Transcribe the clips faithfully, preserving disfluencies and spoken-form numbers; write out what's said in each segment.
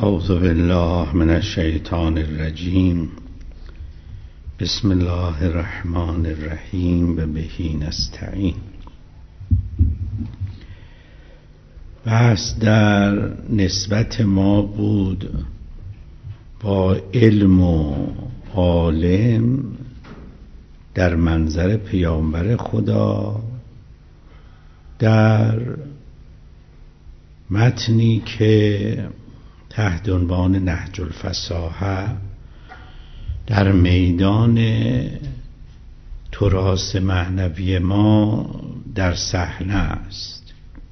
اعوذ بالله من الشیطان الرجیم. بسم الله الرحمن الرحیم و بهی نستعین. بحث در نسبت ما بود با علم و عالم در منظر پیامبر خدا در متنی که تحت عنوان نهج الفصاحه در میدان تراث معنوی ما در صحنه است.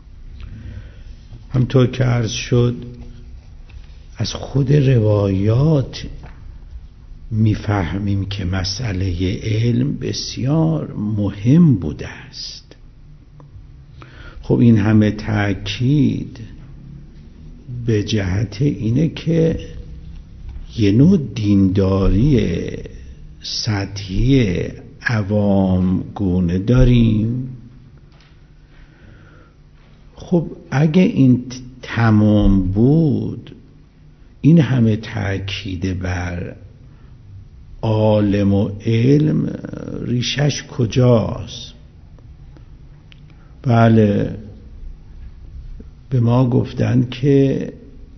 همطور که عرض شد از خود روایات میفهمیم که مسئله علم بسیار مهم بوده است. خب این همه تأکید به جهت اینه که یه نوع دینداری سطحی عوام گونه داریم. خب اگه این تمام بود، این همه تأکید بر عالم و علم ریشش کجاست؟ بله، به ما گفتن که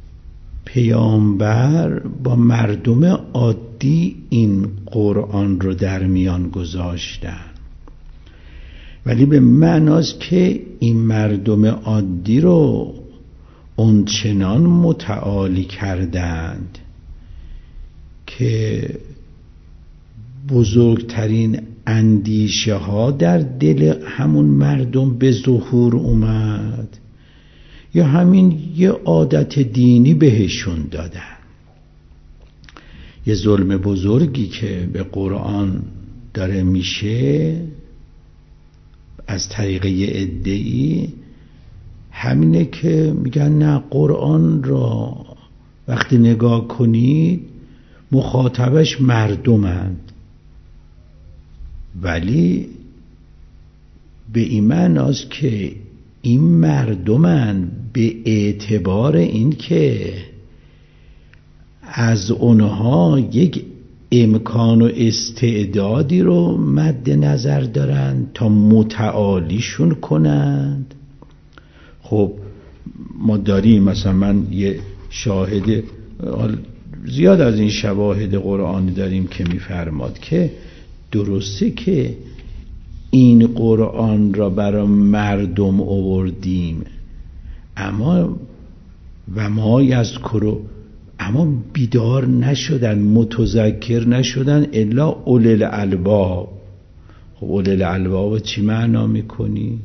پیامبر با مردم عادی این قرآن رو در میان گذاشتن، ولی به معناست که این مردم عادی رو اونچنان متعالی کردند که بزرگترین اندیشه ها در دل همون مردم به ظهور اومد، یا همین یه عادت دینی بهشون دادن. یه ظلم بزرگی که به قرآن داره میشه از طریق یه عده‌ای همینه که میگن نه، قرآن را وقتی نگاه کنید مخاطبش مردمند، ولی به این معناست که این مردمن به اعتبار این که از اونها یک امکان و استعدادی رو مد نظر دارن تا متعالیشون کنند. خب ما داریم، مثلا من یه شاهد زیاد از این شواهد قرآنی داریم که میفرماد که درسته که این قرآن را برای مردم آوردیم، اما و ما یذکروا، اما بیدار نشدن، متذکر نشدن الا اولی الالباب. خب اولی الالباب چی معنا میکنی؟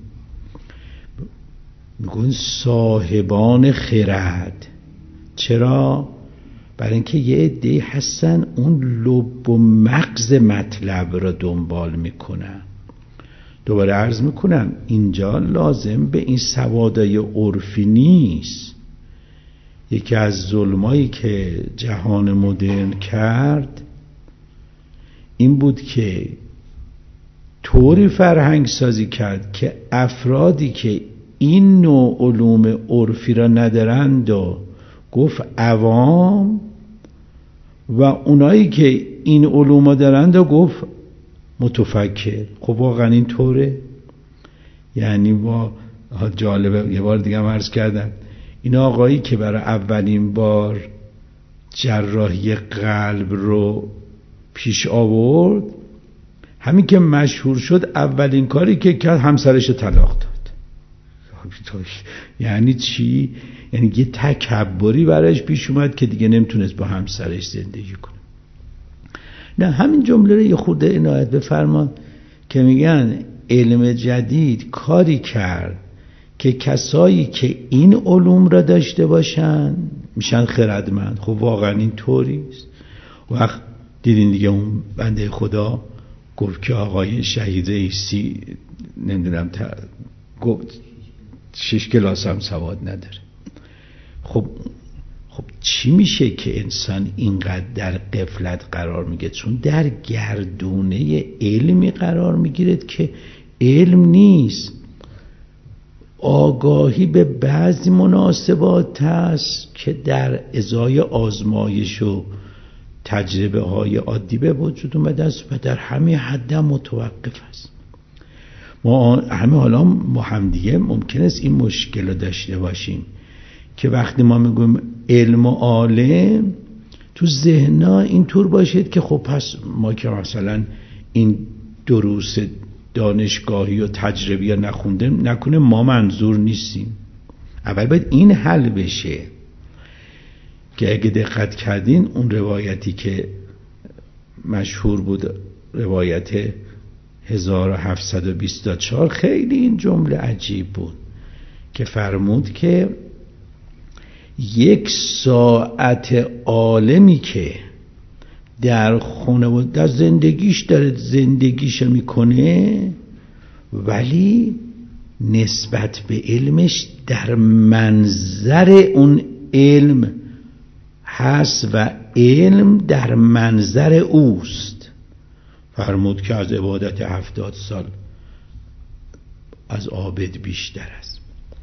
میگن صاحبان خرد. چرا؟ برای اینکه یه عده‌ای هستن اون لب و مغز مطلب را دنبال میکنن. دوباره عرض میکنم اینجا لازم به این سوادای عرفی نیست. یکی از ظلمایی که جهان مدرن کرد این بود که طوری فرهنگ سازی کرد که افرادی که این نوع علوم عرفی را ندارند و گفت عوام، و اونایی که این علوم را دارند و گفت متفکر. خب واقعا این طوره؟ یعنی با جالبه، یه بار دیگه هم عرض کردم، این آقایی که برای اولین بار جراحی قلب رو پیش آورد، همین که مشهور شد اولین کاری که کرد همسرش طلاق داد. یعنی چی؟ یعنی یه تکبری برایش پیش اومد که دیگه نمیتونست با همسرش زندگی کنه. نه، همین جمله رو یه خورده عنایت بفرمان که میگن علم جدید کاری کرد که کسایی که این علوم را داشته باشن میشن خردمند. خب واقعا این طوریست. وقت دیدین دیگه اون بنده خدا گفت که آقای شهید رئیسی نمیدونم تا... گفت شش کلاس هم سواد نداره. خب خب چی میشه که انسان اینقدر در غفلت قرار میگیره؟ چون در گردونه علمی قرار میگیره که علم نیست. آگاهی به بعضی مناسبات هست که در ازای آزمایش و تجربه های عادی به وجود اومده است و در همین حد هم متوقف است. ما همه حالا ما هم دیگه ممکن است این مشکل رو داشته باشیم که وقتی ما میگویم علم و عالم تو ذهن‌ها اینطور باشید که خب پس ما که مثلا این دروس دانشگاهی و تجربی نخونده نکنه ما منظور نیستیم. اول باید این حل بشه که اگه دقت کردین اون روایتی که مشهور بود، روایت هزار و هفتصد و بیست و چهار، خیلی این جمله عجیب بود که فرمود که یک ساعت عالمی که در خونه و در زندگیش داره زندگیش میکنه ولی نسبت به علمش در منظر اون علم هست و علم در منظر اوست. فرمود که از عبادت هفتاد سال از عابد بیشتر است.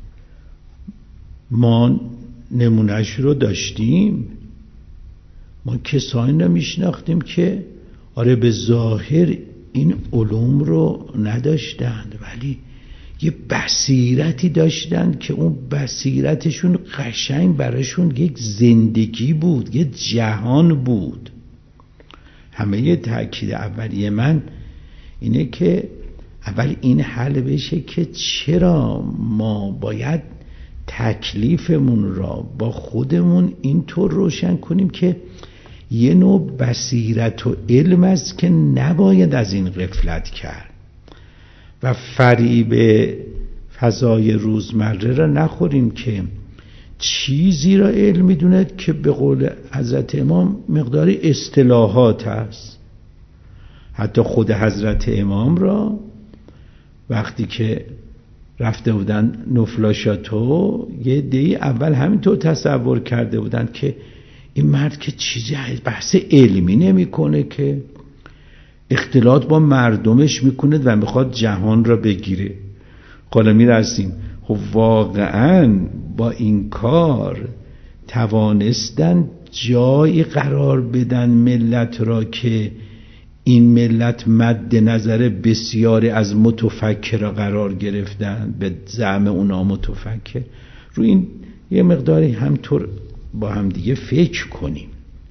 ما نمونهش رو داشتیم، ما کسانی رو میشناختیم که آره به ظاهر این علوم رو نداشتند ولی یه بصیرتی داشتند که اون بصیرتشون قشنگ براشون یک زندگی بود، یک جهان بود. همه یه تأکید اولیه من اینه که اول این حل بشه که چرا ما باید تکلیفمون را با خودمون اینطور روشن کنیم که یه نوع بصیرت و علم است که نباید از این غفلت کرد و فریب فضای روزمره را نخوریم که چیزی را علم میدوند که به قول حضرت امام مقداری اصطلاحات هست. حتی خود حضرت امام را وقتی که رفته بودن نفلاشاتو یه دی اول همینطور تصور کرده بودن که این مرد که چیزی بحث علمی نمیکنه که اختلاط با مردمش میکنه و میخواد جهان را بگیره. حالا میرسیم خب واقعا با این کار توانستن جایی قرار بدن ملت را که این ملت مد نظر بسیاری از متفکر قرار گرفتن به زعم اونا متفکر. رو این یه مقداری همطور با هم دیگه فکر کنیم.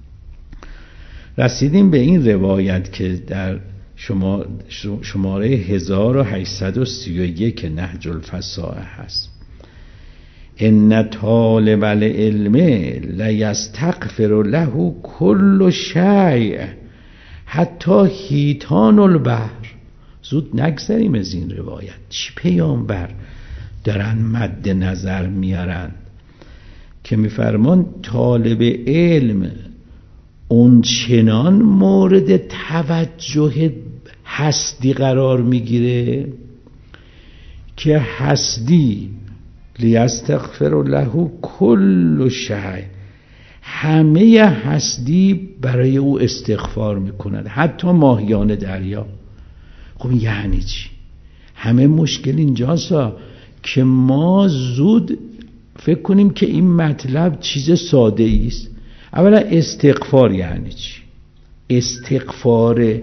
رسیدیم به این روایت که در شما شماره هزار و هشتصد و سی و یک نهج الفصاحه هست: ان طالب العلم لیستغفر له کل شیء حتی حیتان البحر. زود نگذریم از این روایت. چی پیامبر دارن مد نظر میارن که میفرمان طالب علم اون چنان مورد توجه هستی قرار میگیره که هستی لیستغفر له کل شیء، همه هستی برای او استغفار میکنند، حتی ماهیان دریا. خب یعنی چی؟ همه مشکل اینجاست که ما زود فکر کنیم که این مطلب چیز ساده است. اولا استغفار یعنی چی؟ استغفار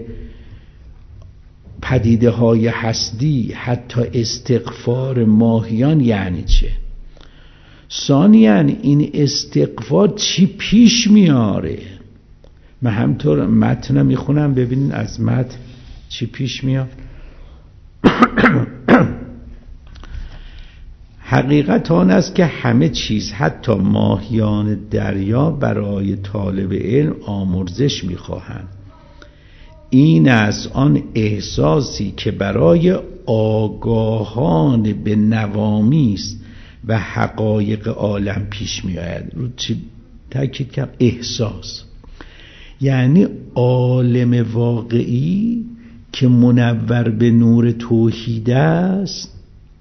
پدیده های هستی، حتی استغفار ماهیان یعنی چه؟ ثانیاً این استغفار چی پیش میاره؟ من همطور متن میخونم ببینین از متن چی پیش میاد. حقیقت آن است که همه چیز حتی ماهیان دریا برای طالب علم آمرزش میخواهند. این از آن احساسی که برای آگاهان به نوامیس و حقایق عالم پیش می آید. رو چی تاکید کنم؟ احساس. یعنی عالم واقعی که منور به نور توحید است،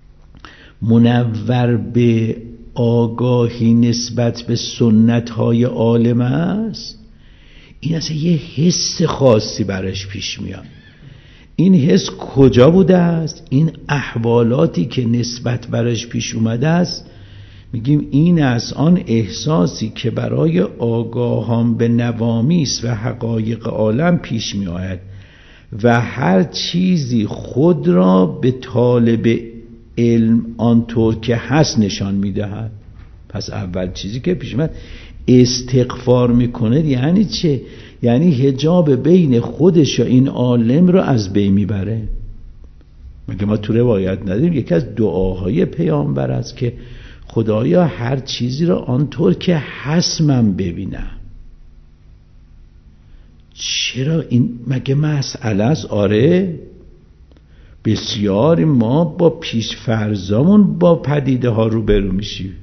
منور به آگاهی نسبت به سنت های عالم است، این اصلا یه حس خاصی براش پیش میاد. این حس کجا بوده است؟ این احوالاتی که نسبت برش پیش اومده است، میگیم این از آن احساسی که برای آگاهان به نوامیس و حقایق عالم پیش می آید و هر چیزی خود را به طالب علم آنطور که هست نشان می دهد. پس اول چیزی که پیش اومد استغفار میکنه یعنی چه؟ یعنی حجاب بین خودش و این عالم رو از بین میبره. مگه ما تو روایت نداریم یکی از دعاهای پیامبر است که خدایا هر چیزی رو آنطور که هست من ببینم. چرا این مگه مسئله است؟ آره، بسیاری ما با پیش فرضامون با پدیده ها روبرو میشیم.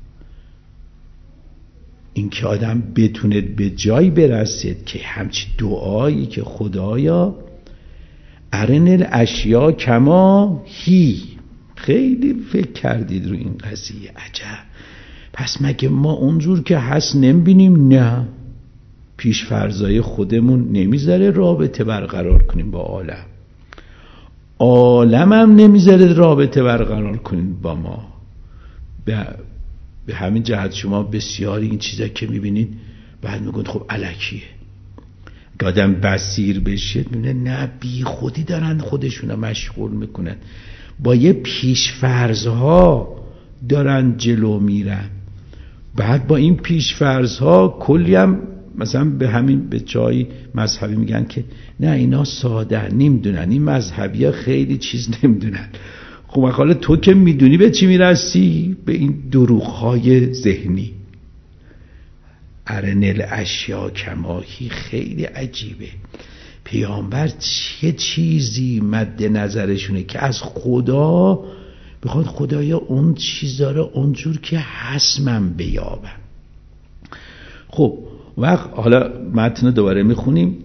این که آدم بتونه به جایی برسید که همچی دعایی که خدایا ارن الاشیا کما هی. خیلی فکر کردید رو این قضیه؟ عجب. پس مگه ما اونجور که هست نمیبینیم؟ نه، پیش فرضای خودمون نمیذاره رابطه برقرار کنیم با عالم، عالم هم نمیذاره رابطه برقرار کنیم با ما. به به همین جهت شما بسیاری این چیزا که میبینید بعد میگن خب الکیه. که آدم بصیر بشه میبینه نه، بی خودی دارن خودشونو مشغول میکنن، با یه پیش فرضها دارن جلو میرن. بعد با این پیش فرضها کلی هم مثلا به همین به جای مذهبی میگن که نه اینا ساده نمیدونن، این مذهبی ها خیلی چیز نمیدونن. خب حالا تو که میدونی به چی میرسی؟ به این دروغ‌های ذهنی. ارن الاشیا کماهی خیلی عجیبه. پیامبر چه چیزی مد نظرشونه که از خدا بخواد خدایا اون چیزا رو اونجور که هست من بیابم. خب وقت حالا متن دوباره میخونیم.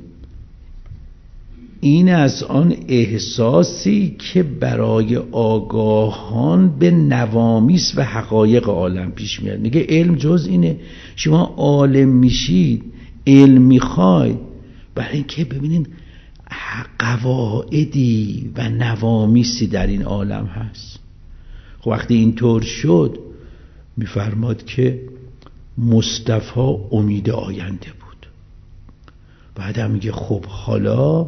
این از آن احساسی که برای آگاهان به نوامیس و حقایق عالم پیش میاد. میگه علم جز اینه. شما عالم میشید، علم میخواید برای اینکه ببینید قواعدی و نوامیسی در این عالم هست. خب وقتی اینطور شد میفرماد که مصطفی امید آینده بود. بعد هم میگه خب حالا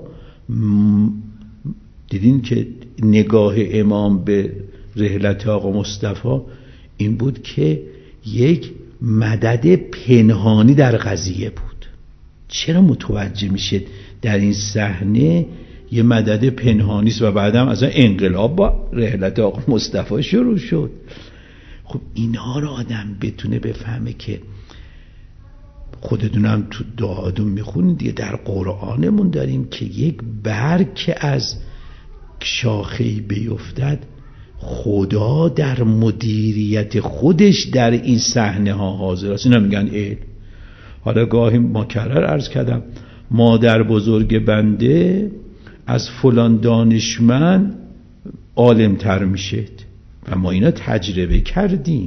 دیدین که نگاه امام به رحلت آقا مصطفی این بود که یک مدد پنهانی در قضیه بود. چرا متوجه میشه در این صحنه یه مدد پنهانی است و بعدم اصلا انقلاب با رحلت آقا مصطفی شروع شد. خب اینها رو آدم بتونه بفهمه که خودتونم تو دعاتون میخونید دیگه، در قرآنمون داریم که یک برگ که از شاخه‌ای بیفتد خدا در مدیریت خودش در این صحنه ها حاضر است. اینا میگن علم. حالا گاهی مکرر عرض کردم مادر بزرگ بنده از فلان دانشمند عالم تر میشه و ما اینا تجربه کردیم.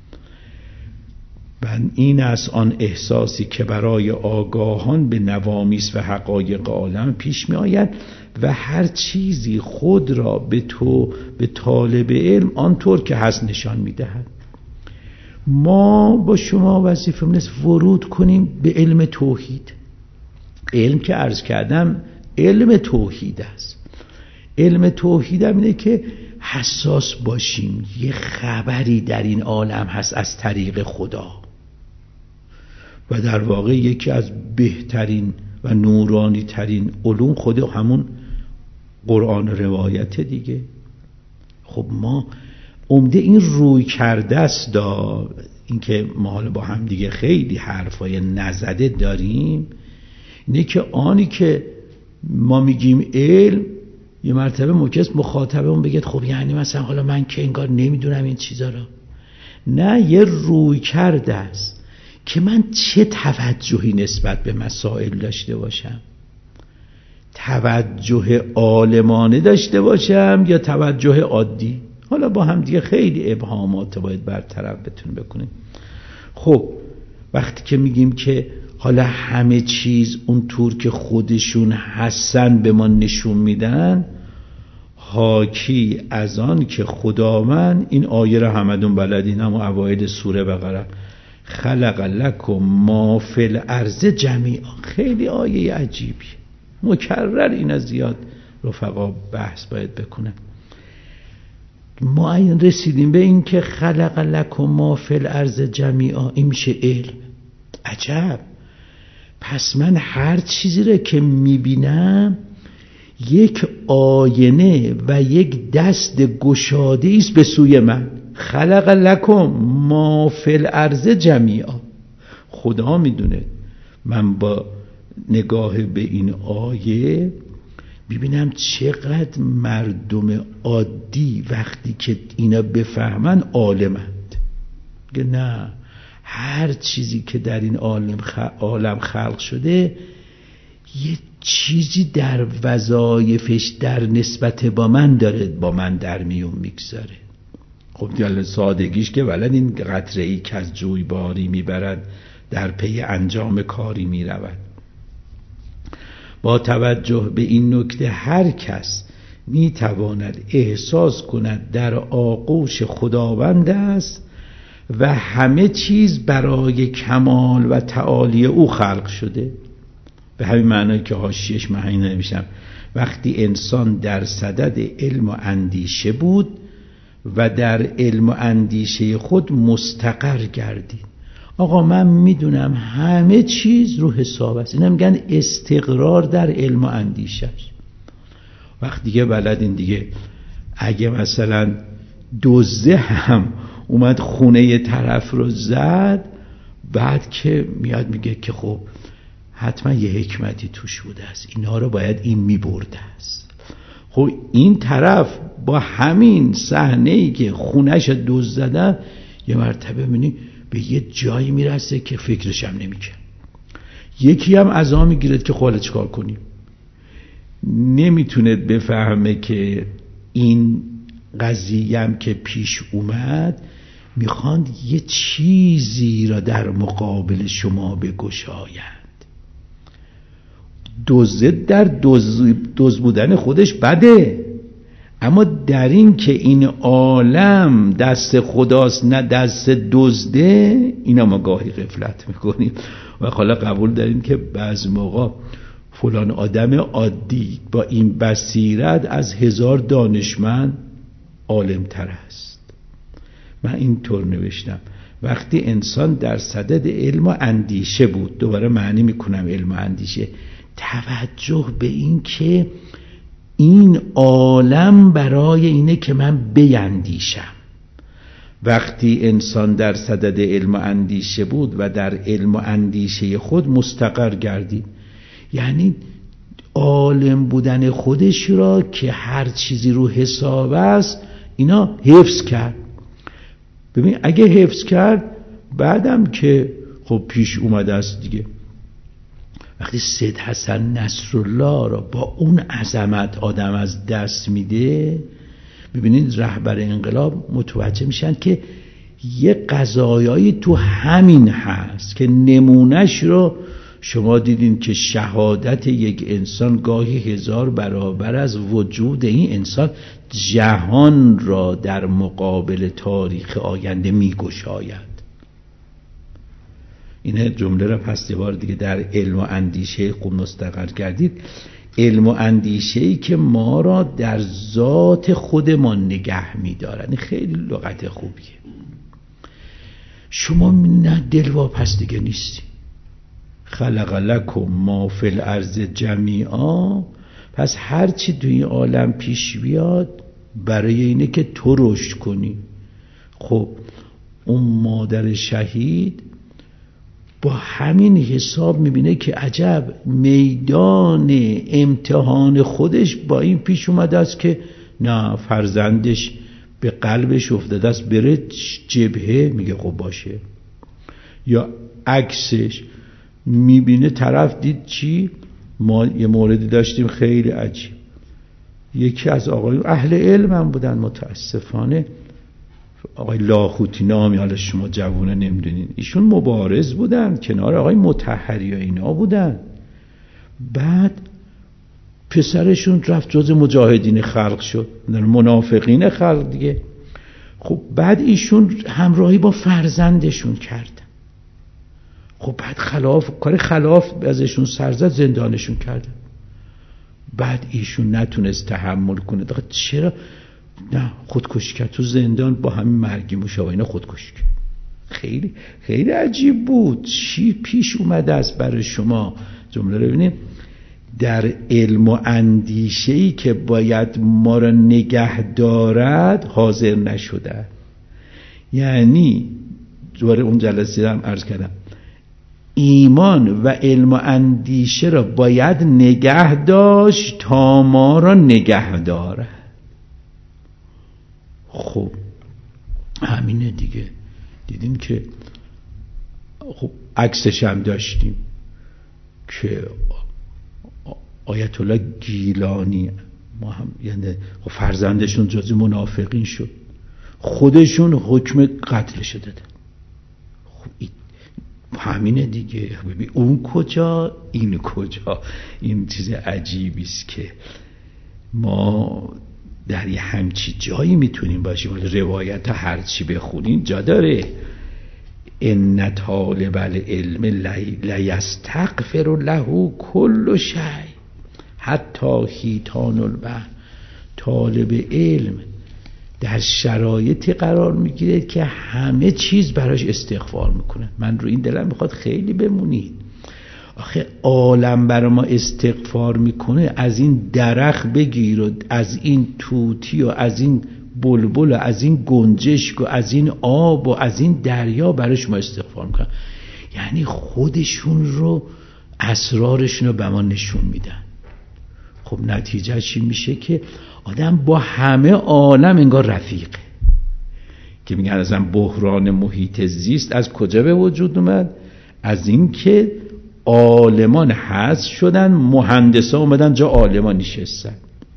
و این از آن احساسی که برای آگاهان به نوامیس و حقایق عالم پیش می آید و هر چیزی خود را به تو به طالب علم آنطور که هست نشان می دهد. ما با شما وظیفه است ورود کنیم به علم توحید. علم که عرض کردم علم توحید است. علم توحید هم اینه که حساس باشیم یه خبری در این عالم هست از طریق خدا و در واقع یکی از بهترین و نورانی ترین علوم خود همون قرآن روایت دیگه. خب ما عمده این روی کرده است دا این که ما حالا با هم دیگه خیلی حرفای نزده داریم اینه که آنی که ما میگیم علم یه مرتبه مکس مخاطبمون بگید خب یعنی مثلا حالا من که انگار نمیدونم این چیزا رو. نه، یه روی کرده است که من چه توجهی نسبت به مسائل داشته باشم. توجه عالمانه داشته باشم یا توجه عادی. حالا با هم دیگه خیلی ابهامات باید برطرف بتون بکنیم. خب وقتی که میگیم که حالا همه چیز اونطور که خودشون هستن به ما نشون میدن، حاکی از آن که خداوند، این آیه رو همدون بلدین، هم اوایل سوره بقره، خلق لکم ما فی الارض جمیعا. خیلی آیه عجیبی، مکرر اینا زیاد رفقا بحث باید بکنن. ما این رسیدیم به این که خلق لکم ما فی الارض جمیعا، این میشه علم. عجب. پس من هر چیزی رو که میبینم یک آینه و یک دست گشاده است به سوی من. خلق لکم ما فی الارض جمیعا. خدا میدونه من با نگاه به این آیه ببینم چقدر مردم عادی وقتی که اینا بفهمن عالمند. نه، هر چیزی که در این عالم عالم خلق شده یه چیزی در وظایفش در نسبت با من داره با من در میون میگذاره. خب دیال سادگیش که ولد این قطره ای که از جوی باری میبرد در پی انجام کاری میرود. با توجه به این نکته هر کس میتواند احساس کند در آغوش خداوند است و همه چیز برای کمال و تعالی او خلق شده. به همین معنی که حاشیه‌اش من نمیشم، وقتی انسان در صدد علم و اندیشه بود و در علم و اندیشه خود مستقر گردید. آقا من میدونم همه چیز رو حساب است. اینا میگن استقرار در علم و اندیشه. وقتی که بلدین دیگه، اگه مثلا دزده هم اومد خونه یه طرف رو زد، بعد که میاد میگه که خب حتما یه حکمتی توش بوده است، اینا رو باید این میبرده است. خب این طرف با همین صحنه‌ای که خونه‌ش دزد زدن یه مرتبه میبینی به یه جایی میرسه که فکرش هم نمیکنه. یکی هم عزا میگیرد که خواهد چکار کنیم. نمیتونه بفهمه که این قضیه هم که پیش اومد میخواند یه چیزی را در مقابل شما بگشایند. دزد در دزد بودن خودش بده، اما در این که این عالم دست خداست نه دست دزده، اینا ما گاهی غفلت میکنیم و حالا قبول داریم که بعض موقع فلان آدم عادی با این بصیرت از هزار دانشمند عالم تر است. من اینطور نوشتم وقتی انسان در صدد علم و اندیشه بود، دوباره معنی میکنم علم و اندیشه، توجه به این که این عالم برای اینه که من بیندیشم. وقتی انسان در صدد علم و اندیشه بود و در علم و اندیشه خود مستقر گردید، یعنی عالم بودن خودش را که هر چیزی رو حساب است اینا حفظ کرد. ببین اگه حفظ کرد بعدم که خب پیش اومده است دیگه، وقتی سید حسن نصرالله را با اون عظمت آدم از دست میده، ببینید رهبر انقلاب متوجه میشن که یه قضایایی تو همین هست که نمونهش رو شما دیدین که شهادت یک انسان گاهی هزار برابر از وجود این انسان جهان را در مقابل تاریخ آینده میگشاید. این جمله را پس یه بار دیگه در علم و اندیشه خوب مستقر گردید. علم و اندیشه‌ای که ما را در ذات خودمان نگه می‌دارد. خیلی لغت خوبیه. شما نه دلواپس دیگه نیستی. خلق لکم ما فی الارض جمیعا. پس هر چی توی این عالم پیش بیاد برای اینه که تو رشد کنی. خب اون مادر شهید با همین حساب میبینه که عجب میدان امتحان خودش با این پیش اومده است که نه فرزندش به قلبش افتاده است بره جبهه، میگه خب باشه. یا عکسش میبینه طرف دید چی؟ ما یه موردی داشتیم خیلی عجیب، یکی از آقایون اهل علم هم بودن متاسفانه آقای لاهوتی نامی، حالا شما جوونه نمیدونین، ایشون مبارز بودن کنار آقای مطهری و اینا بودن. بعد پسرشون رفت جز مجاهدین خلق شد، منافقین خلق دیگه. خب بعد ایشون همراهی با فرزندشون کردن. خب بعد خلاف کار خلاف ازشون سر زد، زندانشون کردن. بعد ایشون نتونست تحمل کنه. چرا؟ نه خودکشی کرد تو زندان، با همین مرگی مشابه خودکشی کرد. خیلی خیلی عجیب بود. چی پیش اومده است برای شما؟ جمله رو ببینیم. در علم و اندیشه‌ای که باید ما را نگه دارد حاضر نشده. یعنی دوباره اون جلسه هم عرض کردم، ایمان و علم و اندیشه را باید نگه داشت تا ما را نگه دارد. خب همینه دیگه. دیدیم که خب عکسش هم داشتیم که آیت الله گیلانی ما هم، یعنی فرزندشون جزو منافقین شد، خودشون حکم قتلش دادن. خب این همینه دیگه. ببین اون کجا این کجا. این چیز عجیبی است که ما در یه همچی جایی میتونیم باشیم. روایت هر چی بخونین جا داره. ان طالب العلم لیستغفر له کل شیء حتی حیتان البحر. طالب علم در شرایطی قرار میگیره که همه چیز براش استغفار میکنه. من رو این دلم میخواد خیلی بمونید. آخه عالم برای ما استغفار میکنه، از این درخت بگیر و از این توتی و از این بلبل و از این گنجشک و از این آب و از این دریا براش ما استغفار میکنن. یعنی خودشون رو، اسرارشون رو به ما نشون میدن. خب نتیجه چی میشه؟ که آدم با همه عالم انگار رفیقه. که میگن ازم بحران محیط زیست از کجا به وجود اومد؟ از این که عالمان حذف شدن، مهندسا اومدن جا عالمان نشستن.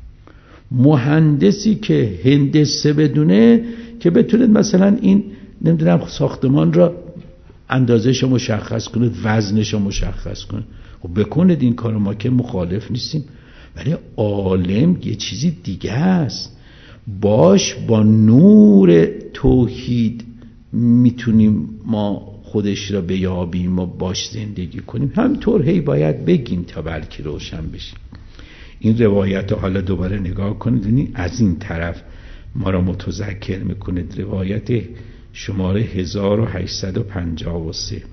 مهندسی که هندسه بدونه که بتونه مثلا این نمیدونم ساختمان را اندازه‌شو مشخص کنه، وزنشو مشخص کنه، خب بکنید این کارو، ما که مخالف نیستیم. ولی عالم یه چیزی دیگه است. باش با نور توحید میتونیم ما خودش را بیابیم و باش زندگی کنیم. همینطور هی باید بگیم تا بلکه روشن بشیم. این روایت رو حالا دوباره نگاه کنید، یعنی از این طرف ما را متذکر میکنید. روایت شماره هزار و هشتصد و پنجاه و سه.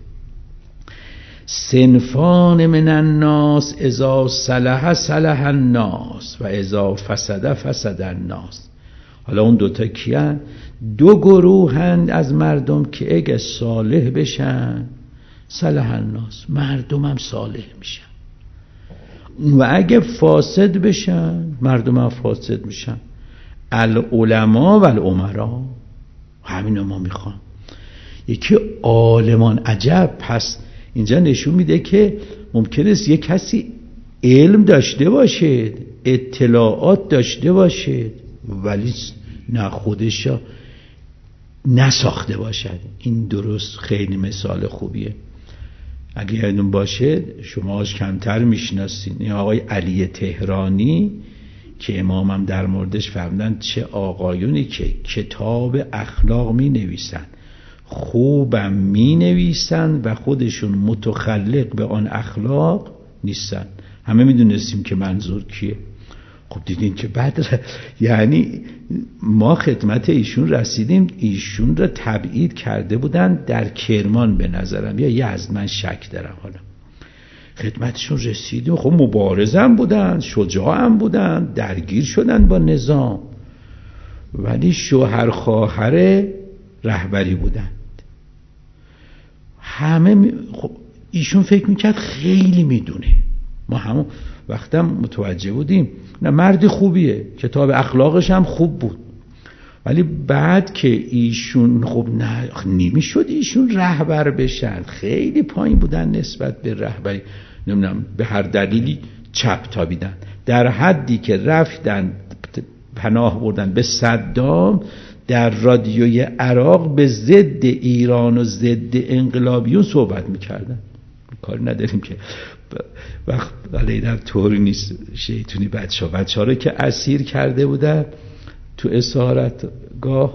صنفان من الناس اذا صلح صلح الناس و اذا فسد فسد الناس. حالا اون دوتا کیان؟ دو گروهند از مردم که اگه صالح بشن صلح الناس، مردم هم صالح میشن، و اگه فاسد بشن مردم هم فاسد میشن. العلماء و الامراء. همین ما میخوام. یکی عالمان. عجب. پس اینجا نشون میده که ممکنه یه کسی علم داشته باشه، اطلاعات داشته باشه، ولی نه خودش نساخته باشد. این درست خیلی مثال خوبیه. اگه یادتون باشه شماش کمتر میشناسین، این آقای علی تهرانی که امامم در موردش فرمودن چه آقایونی که کتاب اخلاق می نویسن، خوبم می نویسن و خودشون متخلق به آن اخلاق نیستن. همه می دونستیم که منظور کیه. خب دیدین که بعد یعنی ما خدمت ایشون رسیدیم، ایشون را تبعید کرده بودن در کرمان به نظرم یا یزد، من شک دارم. حالا خدمتشون رسیدیم. خب مبارزم بودن، شجاعم بودن، درگیر شدن با نظام، ولی شوهر خواهر رهبری بودند. همه می... خب ایشون فکر میکرد خیلی میدونه. ما همون وقتم متوجه بودیم نه مرد خوبیه، کتاب اخلاقش هم خوب بود، ولی بعد که ایشون خب نه نمیشد ایشون رهبر بشن، خیلی پایین بودن نسبت به رهبری، نمیدونم به هر دلیلی چپ تابیدن، در حدی که رفتن پناه بردن به صدام، در رادیوی عراق به ضد ایران و ضد انقلابیون صحبت میکردن. کاری نداریم که وقت علیه طوری نیست شیطونی بچه ها بچه ها رو که اسیر کرده بودن تو اسارتگاه،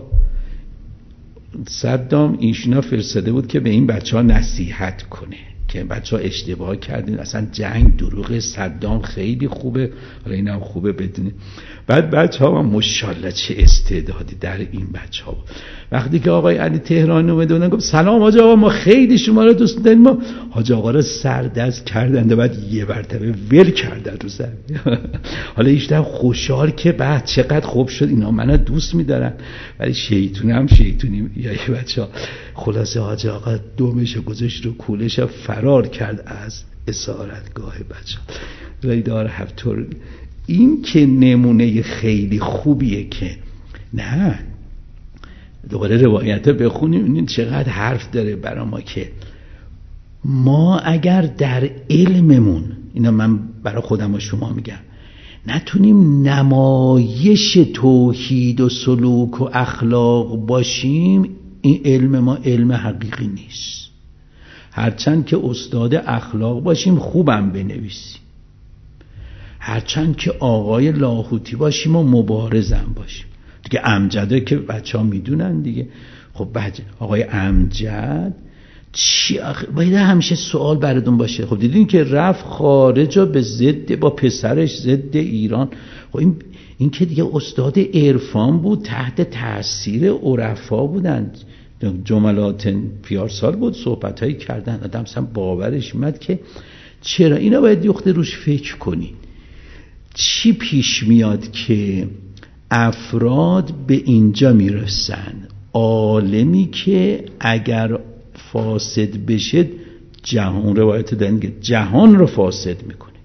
صدام ایشونا فرستاده بود که به این بچه ها نصیحت کنه که بچه ها اشتباه کردین، اصلا جنگ دروغ، صدام خیلی خوبه. حالا این هم خوبه بدونی. بعد بچه ها ماشاءالله چه استعدادی در این بچه ها بود. وقتی که آقای علی تهرانی اومده بودن گفت سلام حاج آقا ما خیلی شما رو دوست داریم، ما حاج آقا رو سردست کردند و بعد یه مرتبه ول کردن رو زمین. حالا ایشون خوشحال که بعد چقدر خوب شد اینا منو دوست می‌دارن، ولی شیطون هم شیطونی. یا بچه‌ها خلاصه حاج آقا دومش گذاشت رو کولش فرار کرد از اسارتگاه بچه‌ها. ریدار هفتور این که نمونه خیلی خوبیه که نه دوباره روایت بخونیم این چقدر حرف داره برای ما که ما اگر در علممون، اینا من برای خودم و شما میگم، نتونیم نمایش توحید و سلوک و اخلاق باشیم، این علم ما علم حقیقی نیست. هرچند که استاد اخلاق باشیم خوبم بنویسیم، هرچند که آقای لاهوتی باشیم و مبارزم باشیم دیگه. امجده که بچه ها میدونن دیگه. خب بعد آقای امجد چی آخه باید همیشه سوال براتون باشه. خب دیدین که رفت خارج و به ضد با پسرش ضد ایران. خب این این که دیگه استاد عرفان بود، تحت تاثیر عرفا بودند، جملات پیارسال بود، صحبتایی کردن، آدم اصلا باورش اومد که چرا اینا باید یخته روش فکر کنی. چی پیش میاد که افراد به اینجا میرسن؟ عالمی که اگر فاسد بشه جهان، روایت دارن که جهان رو فاسد میکنه.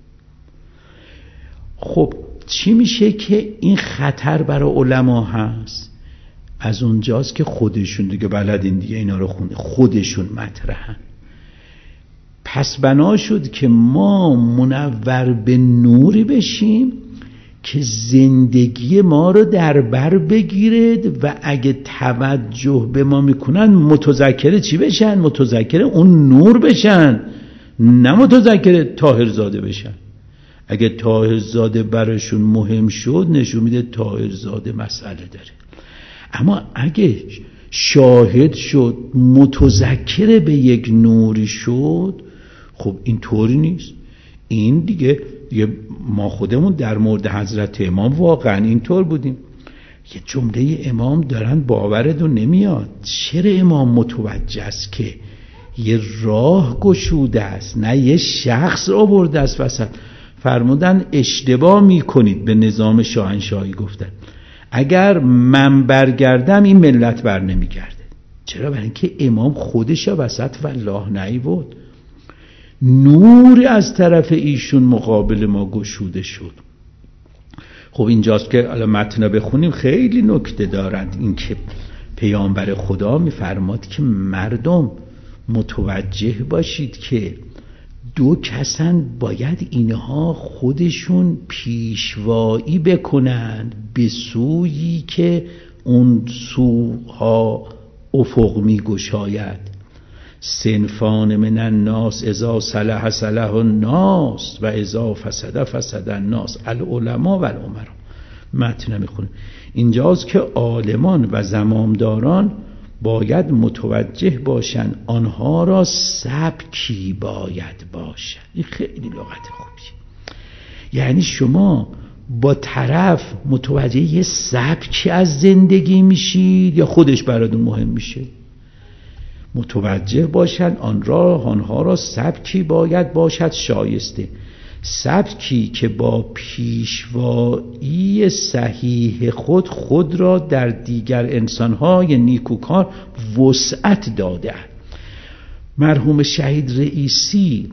خب چی میشه که این خطر برای علما هست؟ از اونجاست که خودشون دیگه بلدین دیگه اینا رو خونده، خودشون مطرحن. پس بنا شد که ما منور به نوری بشیم که زندگی ما رو در بر بگیرد و اگه توجه به ما میکنن متذکر چی بشن؟ متذکر اون نور بشن، نه متذکر طاهرزاده بشن. اگه طاهرزاده براشون مهم شد نشون میده طاهرزاده مسئله داره. اما اگه شاهد شد، متذکر به یک نوری شد، خب این طوری نیست. این دیگه دیگه ما خودمون در مورد حضرت امام واقعا اینطور بودیم. یه جمله امام دارن باورتون نمیاد. چرا امام متوجه است که یه راه گشوده است، نه یه شخص آورده است وسط. فرمودن اشتباه میکنید، به نظام شاهنشاهی گفتن اگر من برگردم این ملت بر نمیگرده. چرا؟ برای اینکه امام خودش وسط والله نیود، نور از طرف ایشون مقابل ما گشوده شد. خب اینجاست که الان متن بخونیم خیلی نکته دارند. این که پیامبر خدا میفرماد که مردم متوجه باشید که دو کسن باید اینها خودشون پیشوایی بکنند به سویی که اون سوها افق می گشاید. صنفان من الناس اذا صلح صلح الناس و اذا فسد فسد الناس العلماء و الامراء. متن میخونیم اینجاست که عالمان و زمامداران باید متوجه باشن آنها را سبکی باید باشن. این خیلی لغت خوبیه. یعنی شما با طرف متوجه یه سبکی از زندگی میشید یا خودش براتون مهم میشه؟ متوجه باشن آن را آنها را سبکی باید باشد شایسته، سبکی که با پیشوایی صحیح خود خود را در دیگر انسانهای نیکوکار وسعت داده. مرحوم شهید رئیسی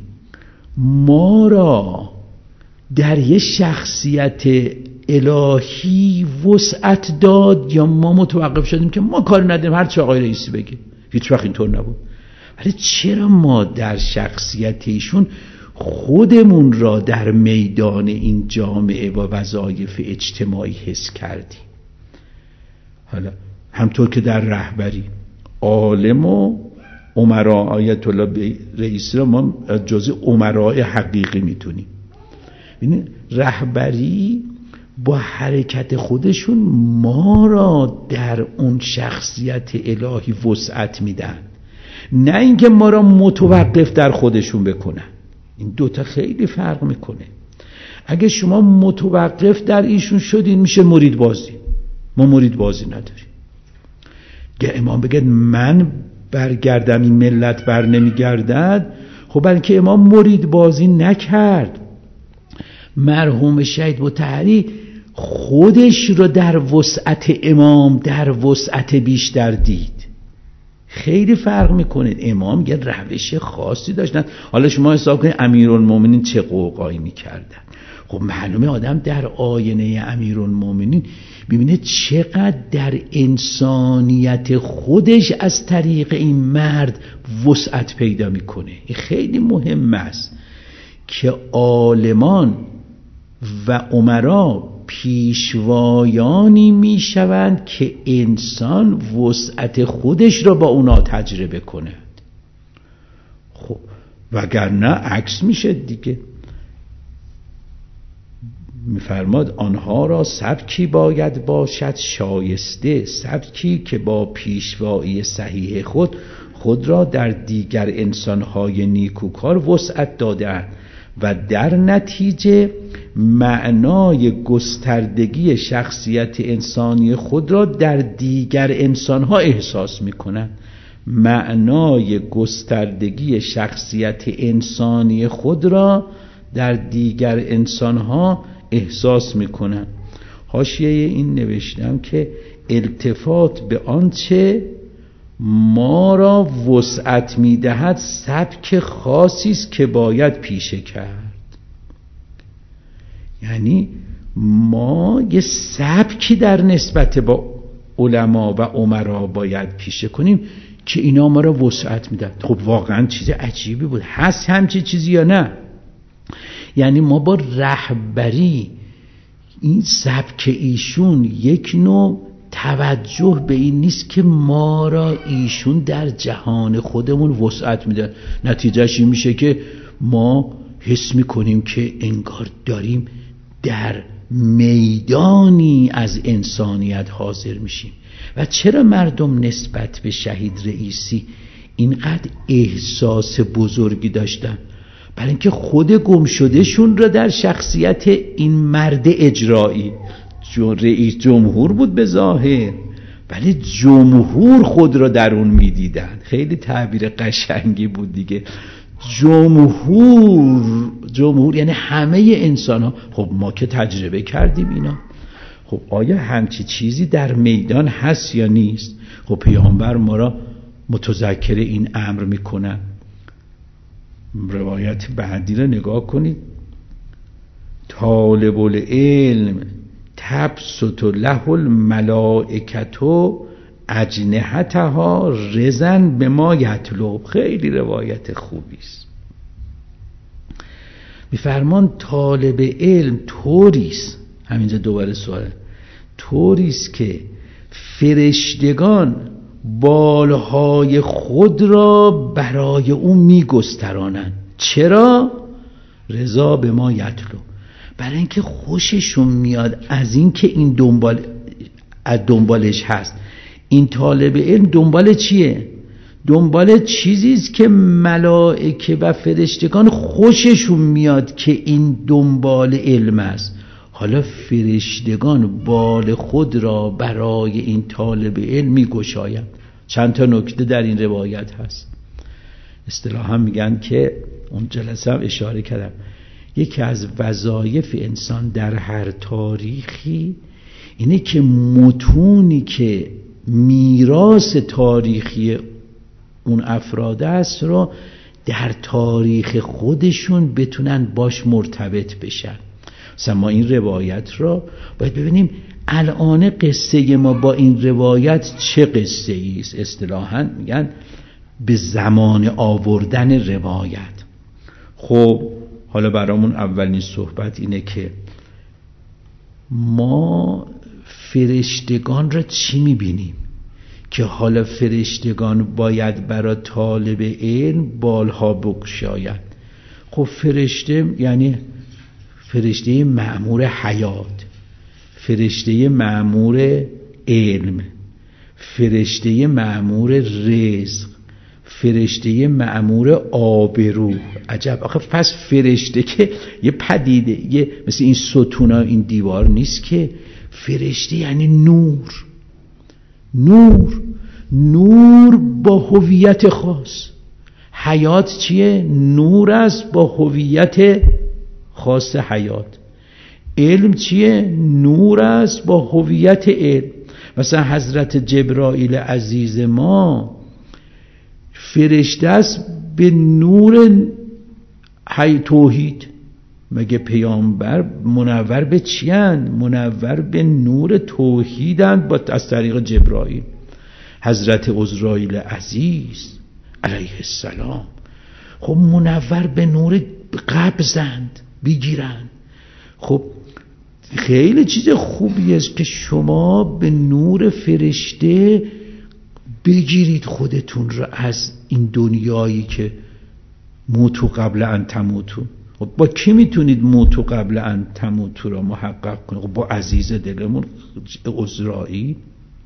ما را در یه شخصیت الهی وسعت داد یا ما متوقف شدیم که ما کار نداریم هر چه آقای رئیسی بگه؟ هیچ وقت اینطور نبود. ولی چرا ما در شخصیت ایشون خودمون را در میدان این جامعه و وظایف اجتماعی حس کردیم؟ حالا همطور که در رهبری عالم و امرا، آیت الله رئیسی را ما جزء امرای حقیقی میتونیم. ببینید رهبری با حرکت خودشون ما را در اون شخصیت الهی وسعت میدن، نه اینکه ما را متوقف در خودشون بکنن. این دوتا خیلی فرق میکنه. اگه شما متوقف در ایشون شدین میشه مرید بازی. ما مرید بازی نداریم. که امام بگه من برگردم این ملت بر نمیگردد، خب برای که امام مرید بازی نکرد. مرحوم شهید مطهری خودش رو در وسعت امام در وسعت بیشتر دید. خیلی فرق میکنه. امام یه روش خاصی داشتن. حالا شما حساب کنید امیرالمومنین چه قوقایی میکردن. خب معلومه آدم در آینه امیرالمومنین ببینه چقدر در انسانیت خودش از طریق این مرد وسعت پیدا میکنه. این خیلی مهم است که عالمان و امرا پیشوایانی میشوند که انسان وسعت خودش را با اونا تجربه کند. خب وگرنه عکس میشه دیگه. میفرماد آنها را سبکی باید باشد شایسته، سبکی که با پیشوایی صحیح خود خود را در دیگر انسانهای نیکوکار وسعت دادند و در نتیجه معنای گستردگی شخصیت انسانی خود را در دیگر انسانها احساس میکنند. معنای گستردگی شخصیت انسانی خود را در دیگر انسانها احساس میکنند. حاشیه این نوشتم که التفات به آنچه ما را وسعت میدهد سبک خاصی است که باید پیشه کرد. یعنی ما یه سبکی در نسبت با علما و امرا باید پیشه کنیم که اینا ما را وسعت میدن. خب واقعا چیز عجیبی بود. هست همچی چیزی یا نه؟ یعنی ما با رهبری این سبک ایشون یک نوع توجه به این نیست که ما را ایشون در جهان خودمون وسعت میدن. نتیجهش این میشه که ما حس میکنیم که انگار داریم در میدانی از انسانیت حاضر میشیم. و چرا مردم نسبت به شهید رئیسی اینقدر احساس بزرگی داشتن؟ برای اینکه خود گم شدهشون را در شخصیت این مرد اجرایی، رئیس جمهور بود به ظاهر ولی جمهور خود را در اون میدیدن. خیلی تعبیر قشنگی بود دیگه. جمهور جمهور یعنی همه انسان ها. خب ما که تجربه کردیم اینا. خب آیا همچی چیزی در میدان هست یا نیست؟ خب پیامبر ما را متذکر این امر میکنن. روایت بعدی را نگاه کنید. طالب العلم تبسط له الملائکة اجنحتها رزن به ما یطلب. خیلی روایت خوبی است. میفرمان طالب علم طوریست، همینجا دوباره سوال، طوریست که فرشتگان بالهای خود را برای او میگسترانند. چرا؟ رضا به ما یطلب. برای اینکه خوششون میاد از این که این دنبال از دنبالش هست. این طالب علم دنبال چیه؟ دنبال چیزیست که ملائکه و فرشتگان خوششون میاد که این دنبال علم است. حالا فرشتگان بال خود را برای این طالب علم میگشایند. چند تا نکته در این روایت هست. اصطلاحا میگن که اون جلسه هم اشاره کردم، یکی از وظایف انسان در هر تاریخی اینه که متونی که میراث تاریخی اون افراد است رو در تاریخ خودشون بتونن باش مرتبط بشن. مثلا ما این روایت رو باید ببینیم الان قصه ما با این روایت چه قصه ایست. اصطلاحاً میگن به زمان آوردن روایت. خب حالا برامون اولین صحبت اینه که ما فرشتگان را چی میبینیم؟ که حالا فرشتگان باید برای طالب علم بالها بگشاید. خب فرشته یعنی فرشته مأمور حیات، فرشته مأمور علم، فرشته مأمور رزق، فرشته مأمور آبرو. عجب، آخه پس فرشته که یه پدیده یه مثل این ستونا این دیوار نیست که، فرشته یعنی نور. نور نور با هویت خاص. حیات چیه؟ نور است با هویت خاص حیات. علم چیه؟ نور است با هویت علم. مثلا حضرت جبرائیل عزیز ما فرشته است به نور حی توحید. مگه پیامبر منور به چیان؟ منور به نور توحیدند با از طریق جبرائیل. حضرت عزرائیل عزیز علیه السلام خب منور به نور قبضند، بگیرند. خب خیلی چیز خوبی است که شما به نور فرشته بگیرید خودتون را از این دنیایی که موتو قبل ان تموتو. خب با کی میتونید موتو قبل ان تموتو را محقق کنید؟ خب با عزیز دلمون عزرائیل.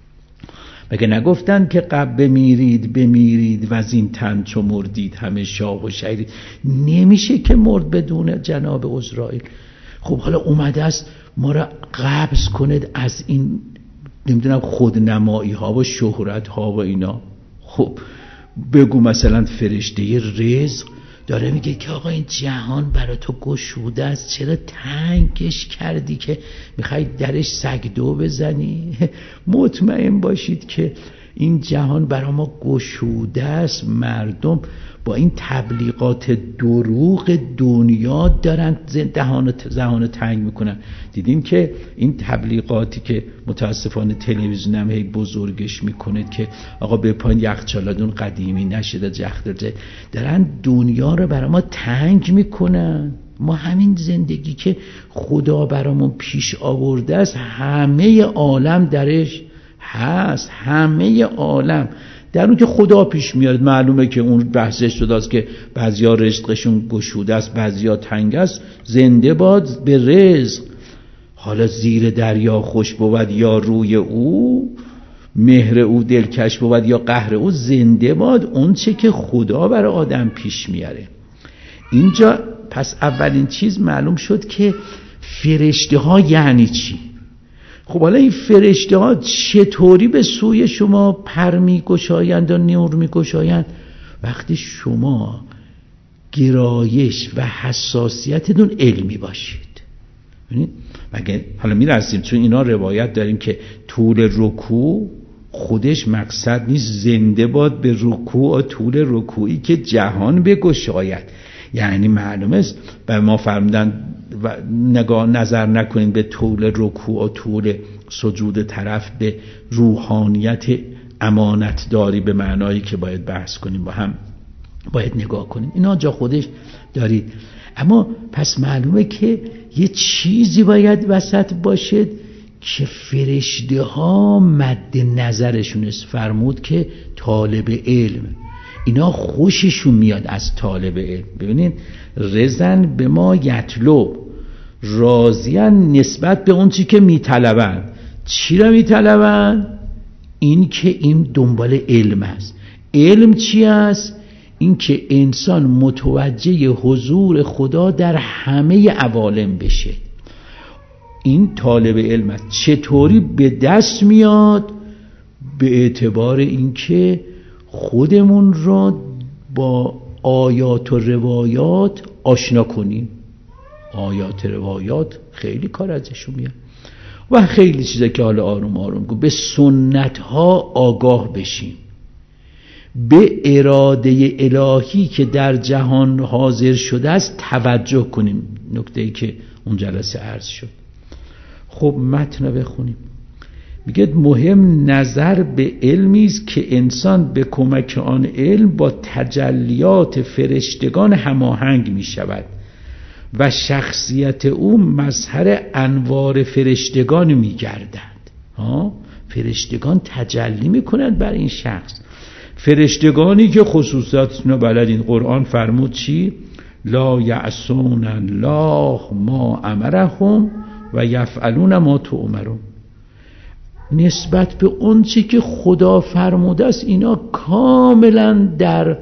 مگه نگفتن که قبل بمیرید بمیرید و از این تن چو مردید همه شاه و شهید؟ نمیشه که مرد بدون جناب عزرائیل. خب حالا اومده است ما را قبض کنید از این نمیدونم خودنمایی ها و شهرت ها و اینا. خب بگو مثلا فرشته رزق داره میگه که آقا این جهان برای تو گشوده است، چرا تنگش کردی که میخوای درش سگدو بزنی؟ مطمئن باشید که این جهان برای ما گشوده است. مردم با این تبلیغات دروغ دنیا دارن دهان دهان تنگ میکنن. دیدین که این تبلیغاتی که متاسفانه تلویزیون هم هی بزرگش میکنه که آقا به پایین یخچالادون قدیمی نشده جخت دارن دنیا رو برای ما تنگ میکنن. ما همین زندگی که خدا برامون پیش آورده است همه عالم درش هست، همه عالم در اون که خدا پیش میاد. معلومه که اون بحثش شده است که بعضیا رزقشون گشوده است بعضیا تنگ است. زنده باد به رزق. حالا زیر دریا خوش بود یا روی او، مهر او دلکش بود یا قهر او. زنده باد اون چه که خدا برای آدم پیش میاره. اینجا پس اولین چیز معلوم شد که فرشته ها یعنی چی. خب حالا این فرشته ها چطوری به سوی شما پر می گشایند و نور می گشایند؟ وقتی شما گرایش و حساسیتتون علمی باشید. ببینید مگه حالا می رسیم چون اینا روایت داریم که طول رکوع خودش مقصد نیست. زنده باد به رکوع و طول رکوعی که جهان بگشاید. یعنی معلومه است به ما فرمودن و نگاه نظر نکنید به طول رکوع و طول سجود طرف به روحانیت امانت داری به معنایی که باید بحث کنیم با هم باید نگاه کنیم. اینا جا خودش دارید. اما پس معلومه که یه چیزی باید وسط باشد که فرشته ها مد نظرشون است. فرمود که طالب علم اینا خوششون میاد از طالب علم. ببینید رزن به ما یطلب، راضیان نسبت به اون چی که میطلبن. چی را میطلبن؟ این که این دنبال علم است. علم چی است؟ این که انسان متوجه حضور خدا در همه عوالم بشه. این طالب علم است. چطوری به دست میاد؟ به اعتبار این که خودمون را با آیات و روایات آشنا کنیم. آیات و روایات خیلی کار ازشون میاد و خیلی چیزا که حالا آروم آروم گو. به سنت ها آگاه بشیم، به اراده الهی که در جهان حاضر شده است توجه کنیم. نکته‌ای که اون جلسه عرض شد. خب متن بخونیم. میگه مهم نظر به علمی است که انسان به کمک آن علم با تجلیات فرشتگان هماهنگ می شود و شخصیت او مظهر انوار فرشتگان می گردد. ها فرشتگان تجلی میکنند بر این شخص. فرشتگانی که خصوصیات اینا بلدین. قرآن فرمود چی؟ لا یعصون الله ما امرهم و یفعلون ما تؤمرون. نسبت به اون چی که خدا فرموده است اینا کاملا در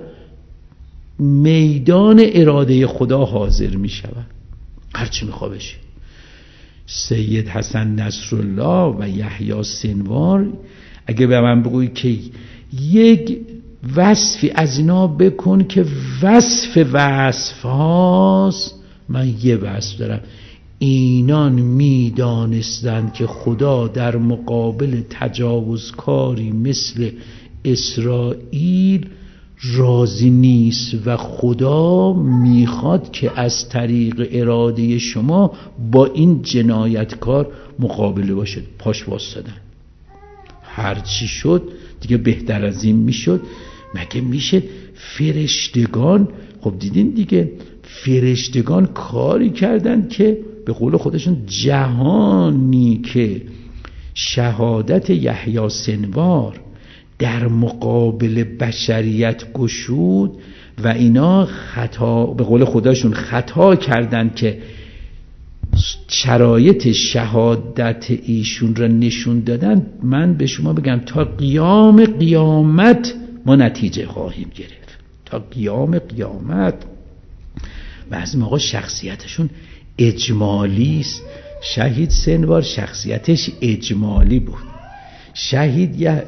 میدان اراده خدا حاضر می شود، هرچی می خواه بشه. سید حسن نصرالله و یحیی سنوار اگه به من بگوی که یک وصفی از اینا بکن که وصف وصف هاست، من یه وصف دارم. اینان می دانستند که خدا در مقابل تجاوزکاری مثل اسرائیل راضی نیست و خدا میخواد که از طریق اراده شما با این جنایتکار مقابله باشد. پاش واسدن. هرچی شد دیگه بهتر از این میشد. مگه میشه فرشتگان، خب دیدین دیگه فرشتگان کاری کردن که به قول خودشون جهانی که شهادت یحیی سنوار در مقابل بشریت گشود و اینا خطا، به قول خودشون خطا کردن که شرایط شهادت ایشون را نشون دادن. من به شما بگم تا قیام قیامت ما نتیجه خواهیم گرفت. تا قیام قیامت. بعضی موقع شخصیتشون اجمالی است. شهید سنوار شخصیتش اجمالی بود. شهید یا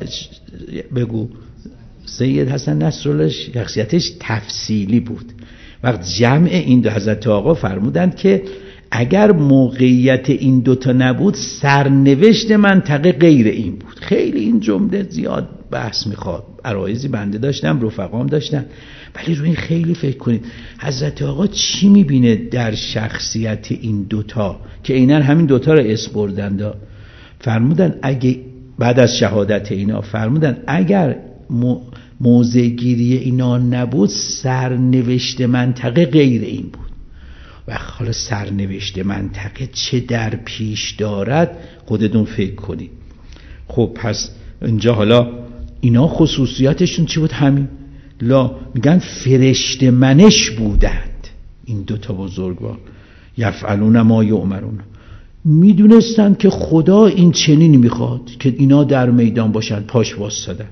بگو سید حسن نصرالله شخصیتش تفصیلی بود. وقت جمع این دو حضرت آقا فرمودند که اگر موقعیت این دوتا نبود سرنوشت منطقه غیر این بود. خیلی این جمله زیاد بحث میخواد. عرایضی بنده داشتم، رفقام داشتم، ولی روی این خیلی فکر کنید. حضرت آقا چی میبینه در شخصیت این دوتا که اینن همین دوتا رو اسپردند؟ فرمودن اگه بعد از شهادت اینا فرمودن اگر موضع گیری اینا نبود سرنوشت منطقه غیر این بود. و حالا سرنوشت منطقه چه در پیش دارد خودتون فکر کنید. خب پس اینجا حالا اینا خصوصیاتشون چی بود؟ همین لا میگن فرشت منش بودند این دوتا بزرگوار. یفعلون ما یؤمرون، میدونستند که خدا این چنین میخواد که اینا در میدان باشن، پاش واسدن.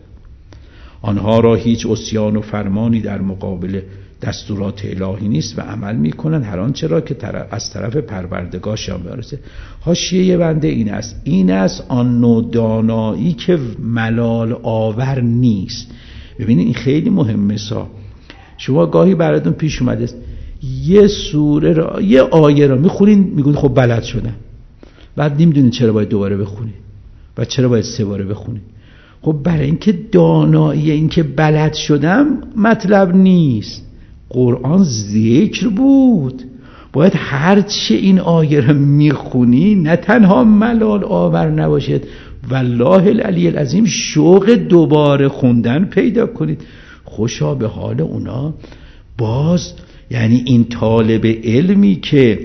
آنها را هیچ عصیان و فرمانی در مقابل دستورات الهی نیست و عمل میکنن هر آنچه را که از طرف پروردگارشان برسه. حاشیه بنده این است این است آن نوع دانایی که ملال آور نیست. ببینید این خیلی مهمه. سا شما گاهی براتون پیش اومده است یه سوره را یه آیه را میخونین میگون خب بلد شدم، بعد نمیدونین چرا باید دوباره بخونید و چرا باید سه باره بخونید. خب برای اینکه دانایی این که بلد شدم مطلب نیست. قرآن ذکر بود، باید هرچه این آیه را میخونی نه تنها ملال آور نباشد، والله العلی العظیم شوق دوباره خوندن پیدا کنید. خوشا به حال اونا. باز یعنی این طالب علمی که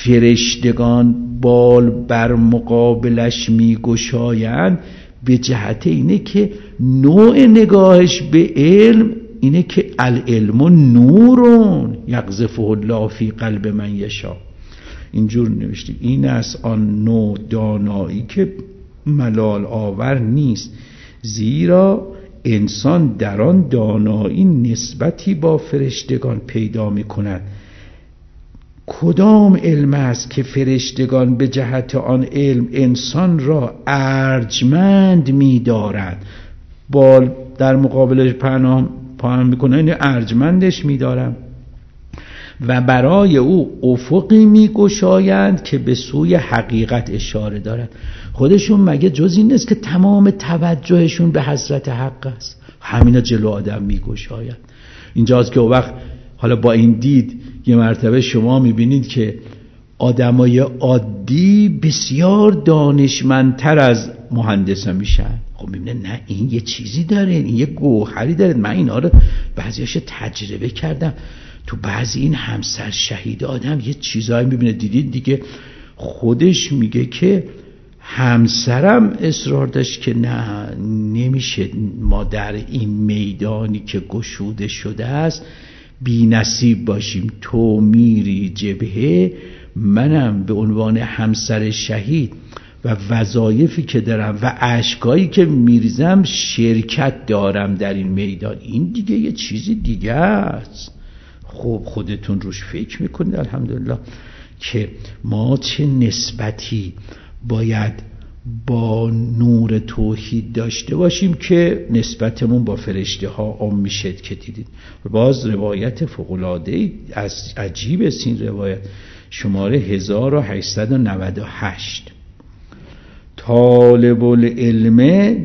فرشتگان بال بر مقابلش میگشایند به جهت اینه که نوع نگاهش به علم اینه که العلم نورون یقذفه الله فی قلب من یشاء. اینجور نوشته این است آن نوع دانایی که ملال آور نیست، زیرا انسان در آن دانایی نسبتی با فرشتگان پیدا می کند. کدام علم است که فرشتگان به جهت آن علم انسان را ارجمند می دارد؟ بال در مقابلش پناه پناه می کنه، این ارجمندش می دارم و برای او افقی می گشایند که به سوی حقیقت اشاره دارد. خودشون مگه جز این نیست که تمام توجهشون به حضرت حق است؟ همینا جلو آدم می گشایند. اینجاست که وقت حالا با این دید یه مرتبه شما می بینید که آدمای عادی بسیار دانشمندتر از مهندسا میشن. خب میبینه نه این یه چیزی داره، این یه گوهری داره. من اینا رو بعضیاشو تجربه کردم. تو بعضی این همسر شهید آدم یه چیزایی میبینه. دیدید دیگه خودش میگه که همسرم اصرار داشت که نه، نمیشه ما در این میدانی که گشوده شده است بی نصیب باشیم. تو میری جبهه، منم به عنوان همسر شهید و وظایفی که دارم و اشکایی که میریزم شرکت دارم در این میدان. این دیگه یه چیزی دیگه است. خب خودتون روش فکر میکنید الحمدلله که ما چه نسبتی باید با نور توحید داشته باشیم که نسبتمون با فرشته ها عام میشه که دیدید. باز روایت فوق‌العاده از عجیب است این روایت، شماره هزار و هشتصد و نود و هشت. طالب العلم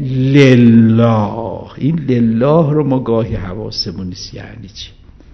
لله. این لله رو ما گاهی حواسمون نیست یعنی چی.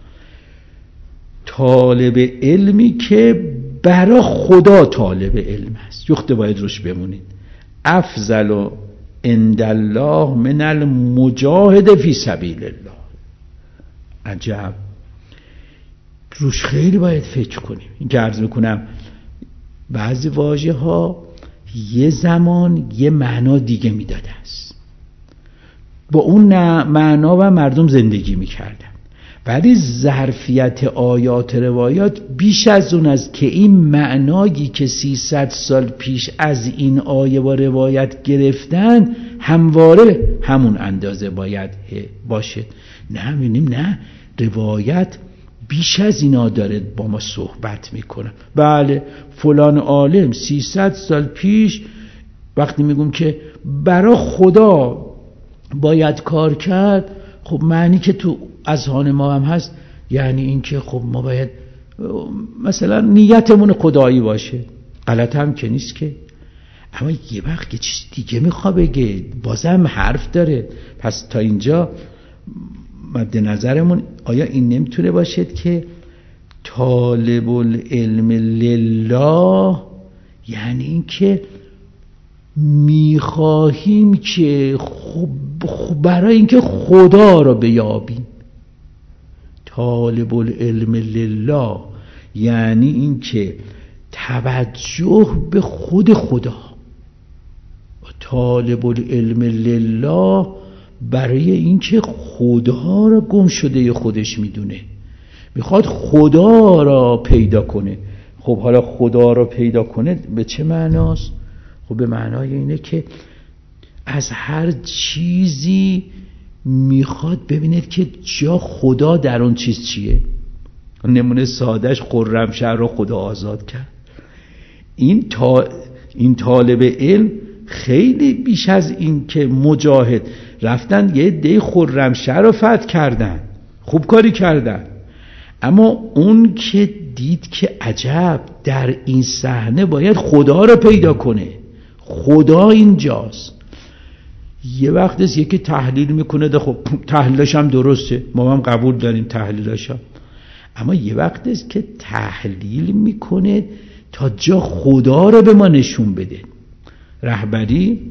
طالب علمی که برای خدا طالب علم است، یخته باید روش بمونید. افضل عند الله من المجاهد فی سبیل الله. عجب، روش خیلی باید فکر کنیم. این که عرض میکنم بعضی واژه ها یه زمان یه معنا دیگه میداده است، با اون معنا و مردم زندگی میکردن، ولی ظرفیت آیات روایات بیش از اون است که این معنایی که سیصد سال پیش از این آیه و روایت گرفتن همواره همون اندازه باید باشه. نه می‌بینیم نه، روایت بیش از اینا داره با ما صحبت میکنه. بله فلان عالم سیصد سال پیش وقتی میگم که برای خدا باید کار کرد، خب معنی که تو اذهان ما هم هست یعنی این که خب ما باید مثلا نیتمون خدایی باشه. غلط هم که نیست که، اما یه وقت یه چیز دیگه میخواه بگه، بازم حرف داره. پس تا اینجا مد نظرمون آیا این نمیتونه باشد که طالب العلم لله یعنی این که میخواهیم که خب برای اینکه خدا را بیابیم. طالب العلم لله یعنی این که توجه به خود خدا. طالب العلم لله برای اینکه خدا را گم شده خودش میدونه، میخواد خدا را پیدا کنه. خب حالا خدا را پیدا کنه به چه معناست؟ خب به معنای اینه که از هر چیزی میخواد ببیند که جا خدا در اون چیز چیه. نمونه سادهش خرمشهر رو خدا آزاد کرد. این تا این طالب علم خیلی بیش از این که مجاهد رفتن یه عده خرمشهر رو فتح کردن، خوب کاری کردن، اما اون که دید که عجب در این صحنه باید خدا رو پیدا کنه، خدا اینجاست. یه وقت است یکی تحلیل میکنه، ده خب تحلیلش هم درسته، ما هم قبول داریم تحلیلش هم، اما یه وقت است که تحلیل میکنه تا جا خدا رو به ما نشون بده. رهبری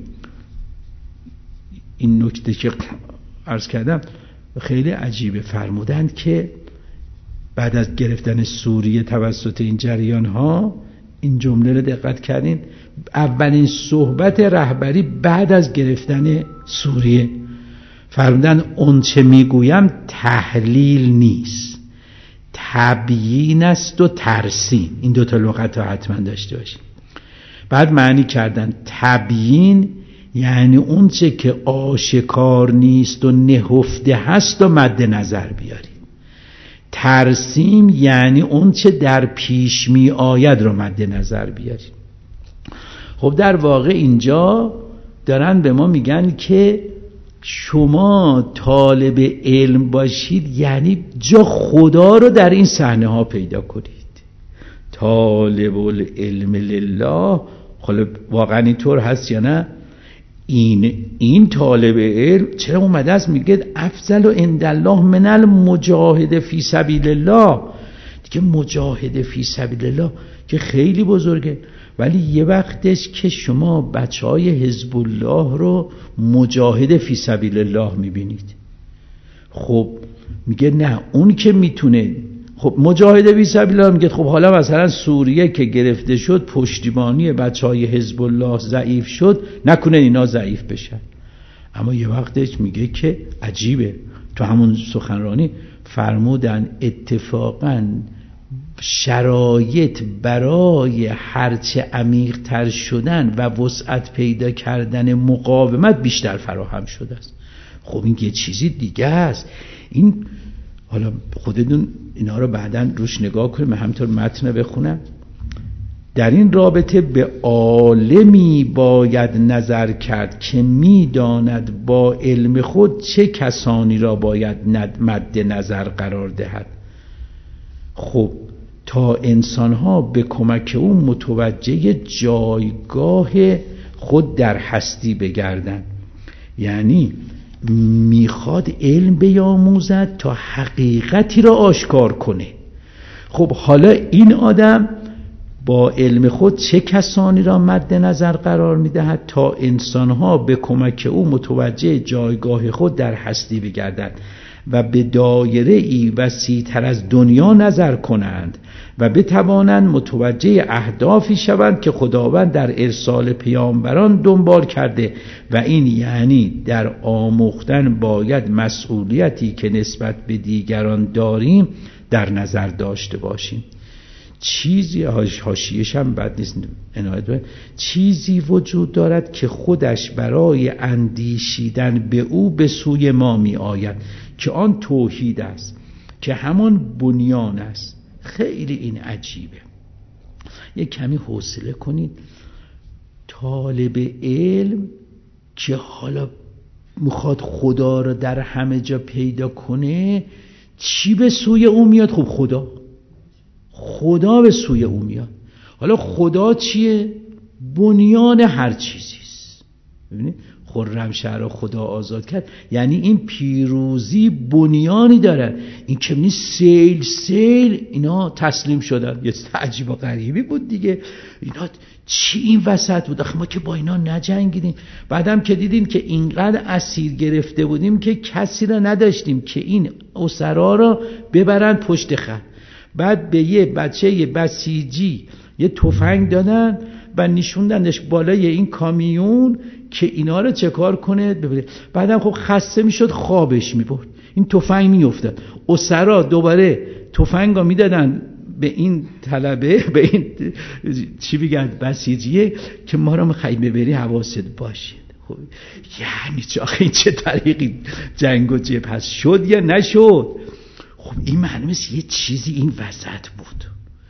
این نکته که عرض کردم خیلی عجیبه، فرمودند که بعد از گرفتن سوریه توسط این جریان ها، این جمله رو دقت کردین، اولین صحبت رهبری بعد از گرفتن سوریه فرمودند اون چه میگویم تحلیل نیست، تبیین است و ترسیم. این دوتا لغت ها حتما داشته باشید. بعد معنی کردن تبیین یعنی اون چه که آشکار نیست و نهفته هست و مد نظر بیارید. ترسیم یعنی اون چه در پیش می آید رو مد نظر بیارید. خب در واقع اینجا دارن به ما میگن که شما طالب علم باشید یعنی جا خدا رو در این صحنه ها پیدا کنید. طالب العلم لله، خب واقعا اینطور هست یا نه؟ این این طالب علم چرا اومده است میگه افضل و عند الله من المجاهد فی سبیل الله؟ دیگه مجاهد فی سبیل الله که خیلی بزرگه، ولی یه وقتش که شما بچهای حزب الله رو مجاهد فی سبیل الله میبینید. خب میگه نه، اون که میتونه خب مجاهده فی سبیل الله میگه خب حالا مثلا سوریه که گرفته شد، پشتیبانی بچهای حزب الله ضعیف شد، نکنه اینا ضعیف بشن. اما یه وقتش میگه که عجیبه، تو همون سخنرانی فرمودن اتفاقاً شرایط برای هرچه عمیق تر شدن و وسعت پیدا کردن مقاومت بیشتر فراهم شده است. خب این یه چیزی دیگه است. این حالا خودتون اینا رو بعداً روش نگاه کنیم، من همینطور متن بخونم. در این رابطه به عالمی باید نظر کرد که می‌داند با علم خود چه کسانی را باید مد نظر قرار دهد. خب تا انسان‌ها به کمک او متوجه جایگاه خود در هستی بگردند. یعنی میخواد علم بیاموزد تا حقیقتی را آشکار کنه. خب حالا این آدم با علم خود چه کسانی را مد نظر قرار میدهد تا انسانها به کمک او متوجه جایگاه خود در هستی بگردند و به دایره ای وسیع‌تر از دنیا نظر کنند و بتوانند متوجه اهدافی شوند که خداوند در ارسال پیامبران دنبال کرده. و این یعنی در آموختن باید مسئولیتی که نسبت به دیگران داریم در نظر داشته باشیم. چیزی حاشیه‌اش هم بد نیست، عنایت، چیزی وجود دارد که خودش برای اندیشیدن به او به سوی ما می آید که آن توحید است که همان بنیان است. خیلی این عجیبه. یک کمی حوصله کنید. طالب علم که حالا میخواد خدا رو در همه جا پیدا کنه، چی به سوی او میاد؟ خب خدا خدا به سوی او میاد. حالا خدا چیه؟ بنیان هر چیزیست. ببینید خرمشهر رو خدا آزاد کرد، یعنی این پیروزی بنیانی داره. این که می سیل سیل اینا تسلیم شدن. یه عجیب و غریبی بود دیگه. اینا چی این وسط بود؟ آخه ما که با اینا نجنگیدیم. بعدم که دیدیم که اینقدر اسیر گرفته بودیم که کسی را نداشتیم که این اسرا را ببرن پشت خط. بعد به یه بچه یه بسیجی یه تفنگ دادن و نشوندنش بالای این کامیون که اینا رو چه کار کنه ببره. بعدم خب خسته میشد، خوابش میبرد، این تفنگ میافتاد. اسرا دوباره تفنگا میدادن به این طلبه، به این چی بگن بسیجیه که ما رو میخوای ببری حواست باشه. خب یعنی چه آخه این چه طریقی جنگ و جبهه شد یا نشد؟ خب این معلومه یه چیزی این وسط بود.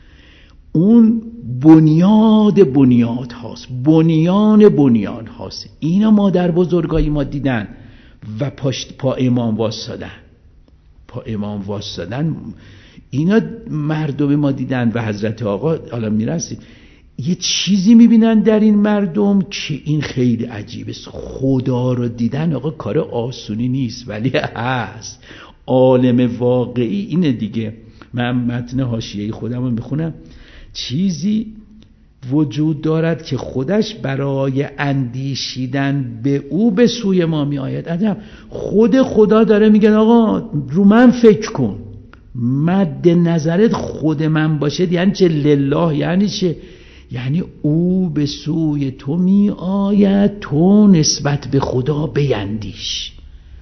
اون بنیاد بنیاد هاست، بنیان بنیان هاست. اینا مادر بزرگای ما دیدن و پشت پا امام واسدن، پا امام واسدن. اینا مردم ما دیدن و حضرت آقا حالا میرسید یه چیزی میبینن در این مردم که این خیلی عجیبه. خدا رو دیدن آقا کار آسونی نیست، ولی هست. عالم واقعی اینه دیگه. من متن حاشیه‌ای خودم رو میخونم. چیزی وجود دارد که خودش برای اندیشیدن به او به سوی ما می آید. عجب، خود خدا داره میگه آقا رو من فکر کن، مد نظرت خود من باشه. یعنی چه؟ لله یعنی چه؟ یعنی او به سوی تو می آید، تو نسبت به خدا بیندیش.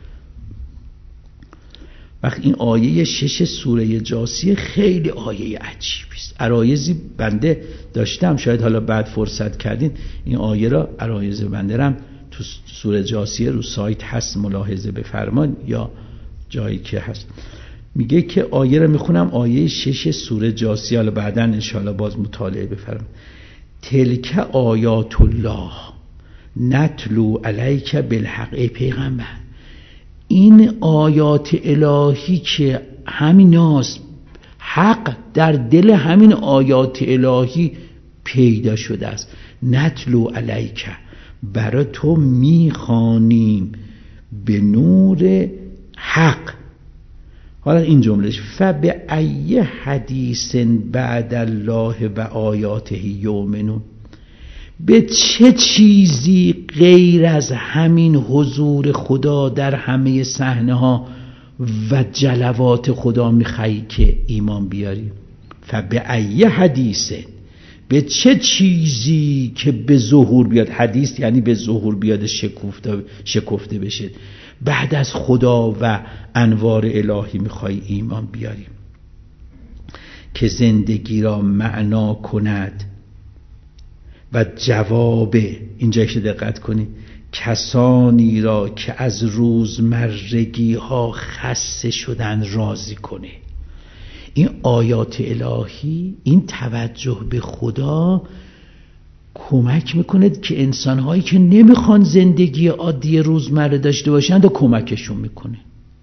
وقت این آیه شش سوره جاثیه خیلی آیه عجیبی است. عرایضی بنده داشتم، شاید حالا بعد فرصت کردین این آیه را، عرایض بنده رم تو سوره جاثیه رو سایت هست، ملاحظه بفرمان یا جایی که هست. میگه که آیه را میخونم، آیه شش سوره جاثیه، حالا بعدا انشاءالله باز مطالعه بفرمان. تلک آیات الله نتلو علیک بالحق. ای پیغمبر، این آیات الهی که همین است، حق در دل همین آیات الهی پیدا شده است. نتلو علیک، برای تو میخوانیم به نور حق. حالا این جملهش فبأی حدیث بعد الله و آیاته یؤمنون. به چه چیزی غیر از همین حضور خدا در همه صحنه ها و جلوات خدا میخوای که ایمان بیاری؟ فبأی حدیث، به چه چیزی که به ظهور بیاد، حدیث یعنی به ظهور بیاد، شکفته شکفته بشه، بعد از خدا و انوار الهی میخوای ایمان بیاری که زندگی را معنا کند و جواب، اینجا که دقت کنید، کسانی را که از روزمرگی ها خسته شدن راضی کنه. این آیات الهی، این توجه به خدا کمک میکنه که انسانهایی که نمیخوان زندگی عادی روزمره داشته باشند و کمکشون میکنه.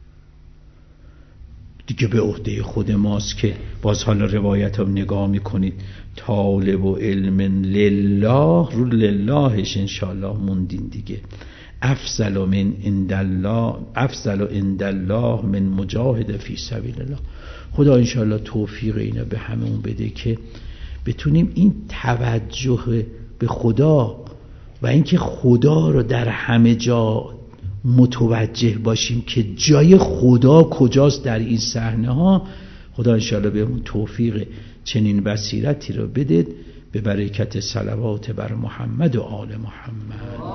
دیگه به عهده خود ماست که باز حالا روایت هم نگاه میکنید، طالب و علم لله، رو للهش انشاءالله موندین دیگه. افضل من عند الله، افضل عند الله من مجاهد فی سبیل الله. خدا انشاءالله توفیق اینا به همون بده که بتونیم این توجه به خدا و اینکه خدا رو در همه جا متوجه باشیم که جای خدا کجاست در این صحنه ها. خدا انشاءالله بهمون توفیق چنین بصیرتی رو بده به برکت صلوات بر محمد و آل محمد.